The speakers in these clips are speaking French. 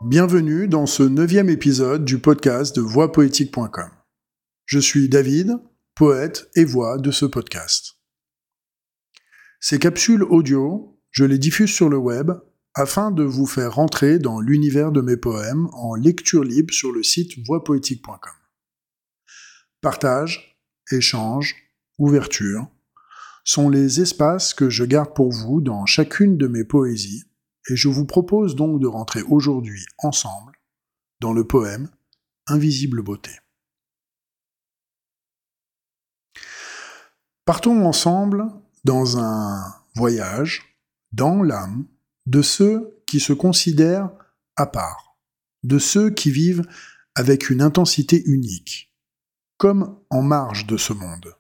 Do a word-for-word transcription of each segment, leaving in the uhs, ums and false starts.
Bienvenue dans ce neuvième épisode du podcast de voix poétique point com. Je suis David, poète et voix de ce podcast. Ces capsules audio, je les diffuse sur le web afin de vous faire rentrer dans l'univers de mes poèmes en lecture libre sur le site voix poétique point com. Partage, échange, ouverture sont les espaces que je garde pour vous dans chacune de mes poésies, et je vous propose donc de rentrer aujourd'hui ensemble dans le poème Invisible beauté. Partons ensemble dans un voyage dans l'âme de ceux qui se considèrent à part, de ceux qui vivent avec une intensité unique, comme en marge de ce monde.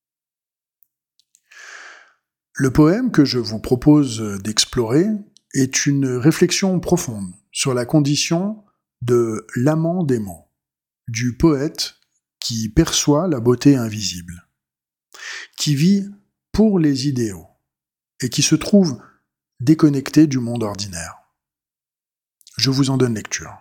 Le poème que je vous propose d'explorer est une réflexion profonde sur la condition de l'amant des mots, du poète qui perçoit la beauté invisible, qui vit pour les idéaux et qui se trouve déconnecté du monde ordinaire. Je vous en donne lecture.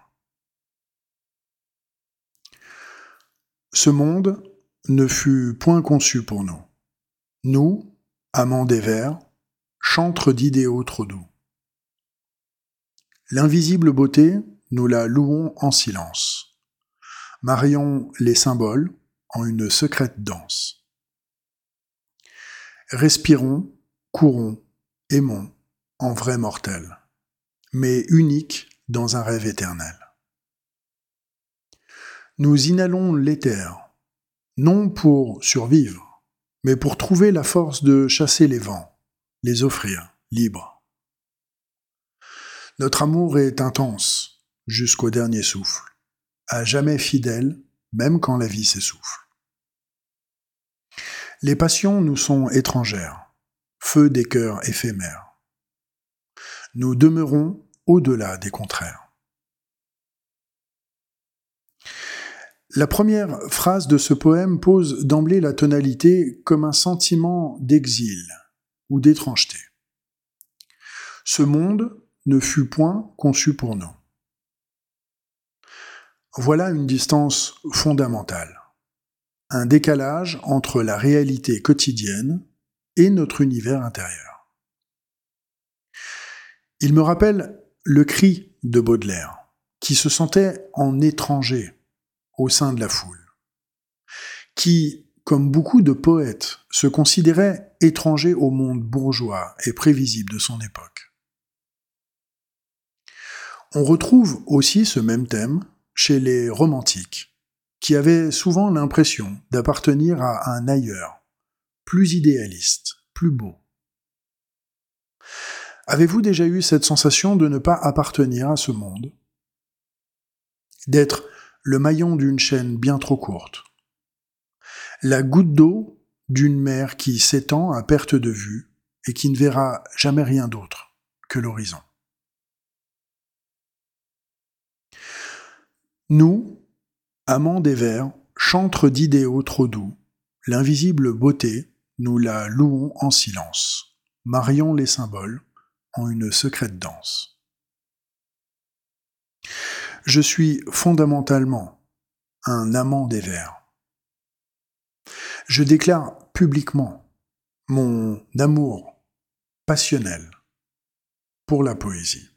Ce monde ne fut point conçu pour nous. Nous, amants des vers, chantres d'idéaux trop doux. L'invisible beauté, nous la louons en silence. Marions les symboles en une secrète danse. Respirons, courons, aimons en vrais mortels, mais uniques dans un rêve éternel. Nous inhalons l'éther, non pour survivre, mais pour trouver la force de chasser les vents, les offrir libres. Notre amour est intense, jusqu'au dernier souffle, à jamais fidèle, même quand la vie s'essouffle. Les passions nous sont étrangères, feu des cœurs éphémères. Nous demeurons au-delà des contraires. La première phrase de ce poème pose d'emblée la tonalité comme un sentiment d'exil ou d'étrangeté. Ce monde ne fut point conçu pour nous. Voilà une distance fondamentale, un décalage entre la réalité quotidienne et notre univers intérieur. Il me rappelle le cri de Baudelaire, qui se sentait en étranger au sein de la foule, qui, comme beaucoup de poètes, se considérait étranger au monde bourgeois et prévisible de son époque. On retrouve aussi ce même thème chez les romantiques, qui avaient souvent l'impression d'appartenir à un ailleurs, plus idéaliste, plus beau. Avez-vous déjà eu cette sensation de ne pas appartenir à ce monde ? D'être le maillon d'une chaîne bien trop courte, la goutte d'eau d'une mer qui s'étend à perte de vue et qui ne verra jamais rien d'autre que l'horizon. Nous, amants des vers, chantres d'idéaux trop doux, l'invisible beauté, nous la louons en silence, marions les symboles en une secrète danse. Je suis fondamentalement un amant des vers. Je déclare publiquement mon amour passionnel pour la poésie.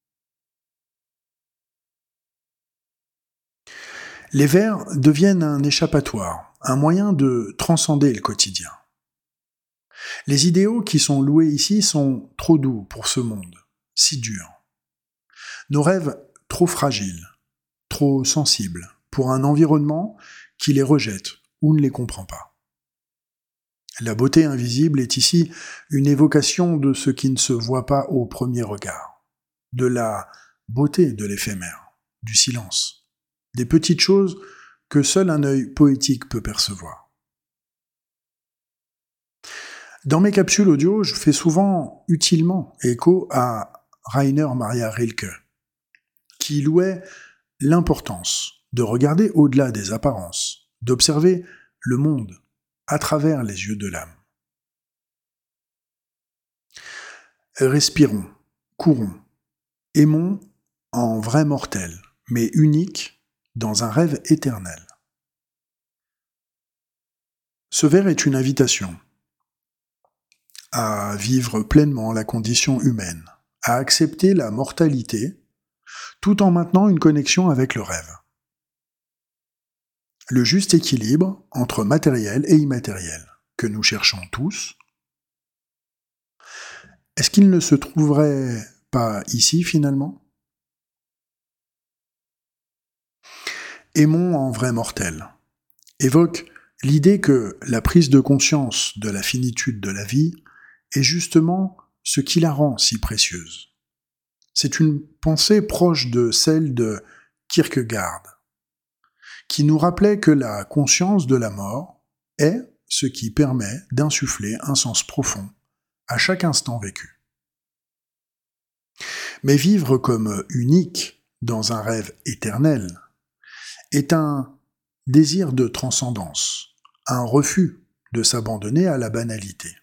Les vers deviennent un échappatoire, un moyen de transcender le quotidien. Les idéaux qui sont loués ici sont trop doux pour ce monde, si dur. Nos rêves trop fragiles, trop sensibles pour un environnement qui les rejette ou ne les comprend pas. La beauté invisible est ici une évocation de ce qui ne se voit pas au premier regard, de la beauté de l'éphémère, du silence, des petites choses que seul un œil poétique peut percevoir. Dans mes capsules audio, je fais souvent utilement écho à Rainer Maria Rilke, qui louait l'importance de regarder au-delà des apparences, d'observer le monde à travers les yeux de l'âme. Respirons, courons, aimons en vrai mortel, mais unique dans un rêve éternel. Ce vers est une invitation à vivre pleinement la condition humaine, à accepter la mortalité, tout en maintenant une connexion avec le rêve. Le juste équilibre entre matériel et immatériel, que nous cherchons tous, est-ce qu'il ne se trouverait pas ici finalement ? Aimons en vrai mortel évoque l'idée que la prise de conscience de la finitude de la vie est justement ce qui la rend si précieuse. C'est une pensée proche de celle de Kierkegaard, qui nous rappelait que la conscience de la mort est ce qui permet d'insuffler un sens profond à chaque instant vécu. Mais vivre comme unique dans un rêve éternel est un désir de transcendance, un refus de s'abandonner à la banalité.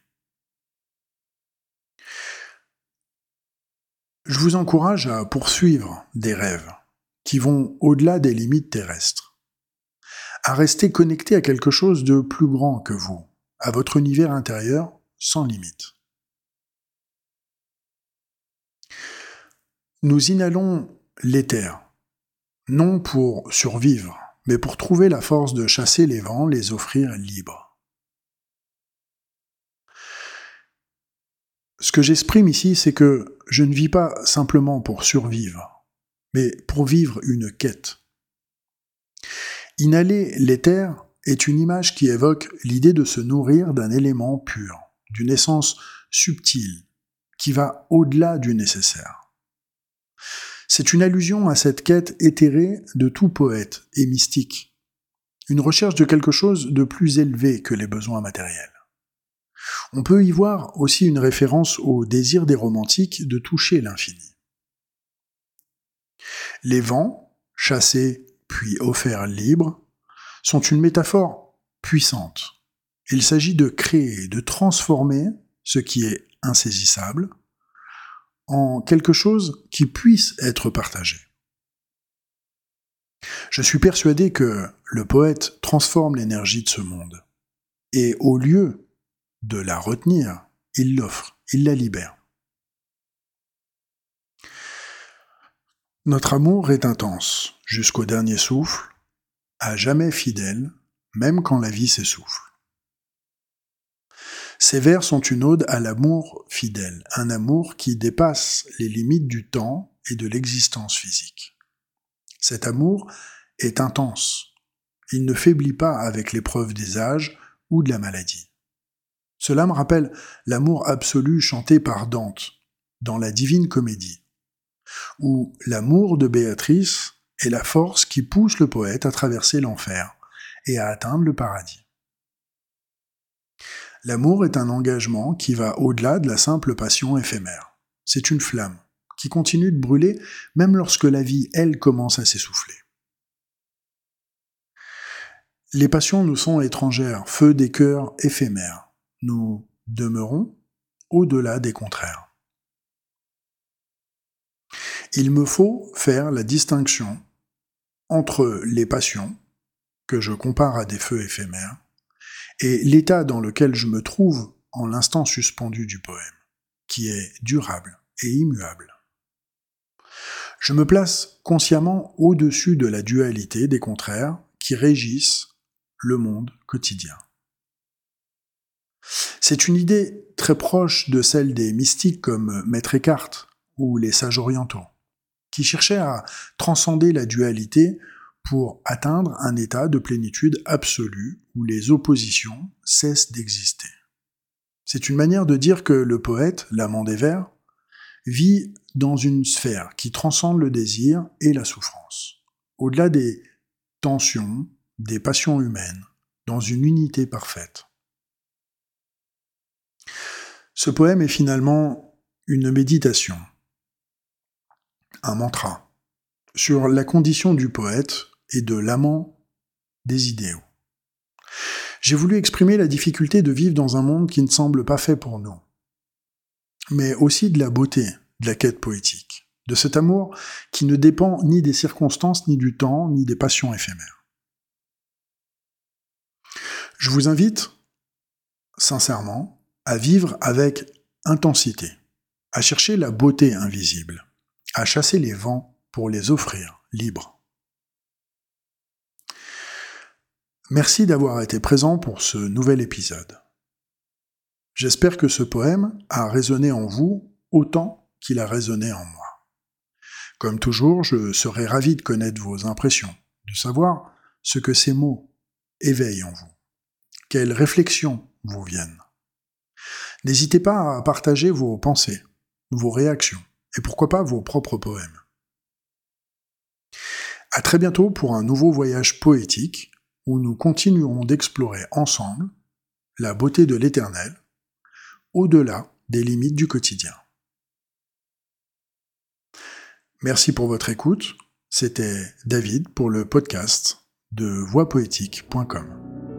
Je vous encourage à poursuivre des rêves qui vont au-delà des limites terrestres, à rester connecté à quelque chose de plus grand que vous, à votre univers intérieur sans limite. Nous inhalons l'éther, non pour survivre, mais pour trouver la force de chasser les vents, les offrir libres. Ce que j'exprime ici, c'est que je ne vis pas simplement pour survivre, mais pour vivre une quête. Inhaler l'éther est une image qui évoque l'idée de se nourrir d'un élément pur, d'une essence subtile, qui va au-delà du nécessaire. C'est une allusion à cette quête éthérée de tout poète et mystique, une recherche de quelque chose de plus élevé que les besoins matériels. On peut y voir aussi une référence au désir des romantiques de toucher l'infini. Les vents, chassés puis offerts libres, sont une métaphore puissante. Il s'agit de créer, de transformer ce qui est insaisissable en quelque chose qui puisse être partagé. Je suis persuadé que le poète transforme l'énergie de ce monde, et au lieu de la retenir, il l'offre, il la libère. Notre amour est intense, jusqu'au dernier souffle, à jamais fidèle, même quand la vie s'essouffle. Ces vers sont une ode à l'amour fidèle, un amour qui dépasse les limites du temps et de l'existence physique. Cet amour est intense. Il ne faiblit pas avec l'épreuve des âges ou de la maladie. Cela me rappelle l'amour absolu chanté par Dante dans la Divine Comédie, où l'amour de Béatrice est la force qui pousse le poète à traverser l'enfer et à atteindre le paradis. L'amour est un engagement qui va au-delà de la simple passion éphémère. C'est une flamme qui continue de brûler même lorsque la vie, elle, commence à s'essouffler. Les passions nous sont étrangères, feu des cœurs éphémères. Nous demeurons au-delà des contraires. Il me faut faire la distinction entre les passions, que je compare à des feux éphémères, et l'état dans lequel je me trouve en l'instant suspendu du poème, qui est durable et immuable. Je me place consciemment au-dessus de la dualité des contraires qui régissent le monde quotidien. C'est une idée très proche de celle des mystiques comme Maître Eckhart ou les sages orientaux, qui cherchaient à transcender la dualité pour atteindre un état de plénitude absolue où les oppositions cessent d'exister. C'est une manière de dire que le poète, l'amant des vers, vit dans une sphère qui transcende le désir et la souffrance, au-delà des tensions, des passions humaines, dans une unité parfaite. Ce poème est finalement une méditation, un mantra, sur la condition du poète et de l'amant des idéaux. J'ai voulu exprimer la difficulté de vivre dans un monde qui ne semble pas fait pour nous, mais aussi de la beauté de la quête poétique. de cet amour qui ne dépend ni des circonstances, ni du temps, ni des passions éphémères. Je vous invite, sincèrement, à vivre avec intensité, à chercher la beauté invisible, à chasser les vents pour les offrir libres. Merci d'avoir été présent pour ce nouvel épisode. J'espère que ce poème a résonné en vous autant qu'il a résonné en moi. Comme toujours, je serai ravi de connaître vos impressions, de savoir ce que ces mots éveillent en vous, quelles réflexions vous viennent. N'hésitez pas à partager vos pensées, vos réactions, et pourquoi pas vos propres poèmes. À très bientôt pour un nouveau voyage poétique où nous continuerons d'explorer ensemble la beauté de l'éternel, au-delà des limites du quotidien. Merci pour votre écoute. C'était David pour le podcast de voix poétique point com.